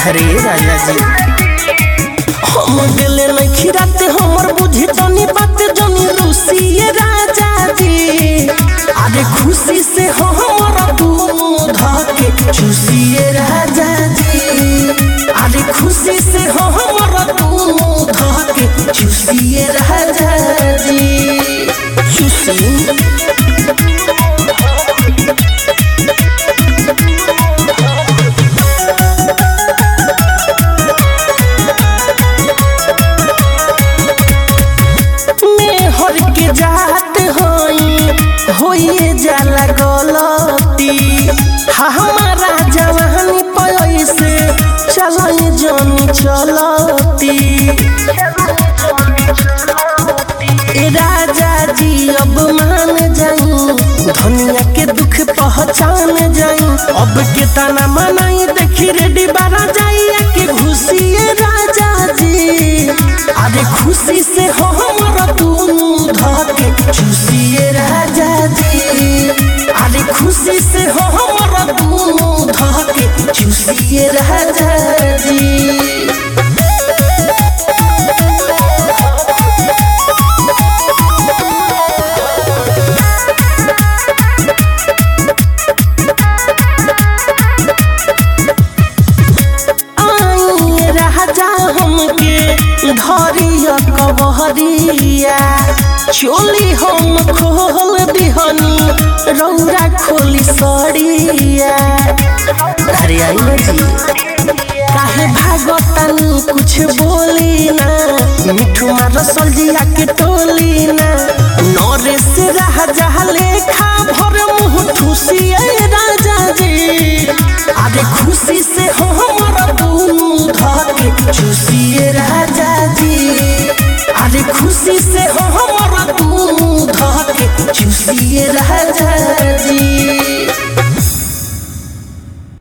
अरे राजा जी हम दिले में खिराते हमर बुझी तनी बात जनी रूसी राजा जी। अरे खुशी से हमर दूध के चूसिए राजा जी। अरे खुशी से हमर दूध के चूसिए राजा जी। चूसी जात होइए जाला गलती हमारा जवानी पैसे चलाई जनी चलती। राजा जी अब मान जाई धनिया के दुख पहचान जाई। अब के तना मनाई देखी रेडी बारा जाई के घुसिए राजा जी। अरे खुशी से हमर दूध के चूसिए राजा जी। अरे खुशी से हमर दूध के चूसिए राजा जी। धरिया कबहरिया चोली हम खोल दिहनी रौरा खोली सड़िया। अरे आइए जी काहे भागतनी कुछ बोली ना मिठू मार सलजिया के टोली ना। नरेश राजा लेखा भर मुँह ठूसिए राजा जी। अरे खुशी से हमर दूध के चूसिए राजा जी। अरे खुशी से हमर दूध के चूसिए राजा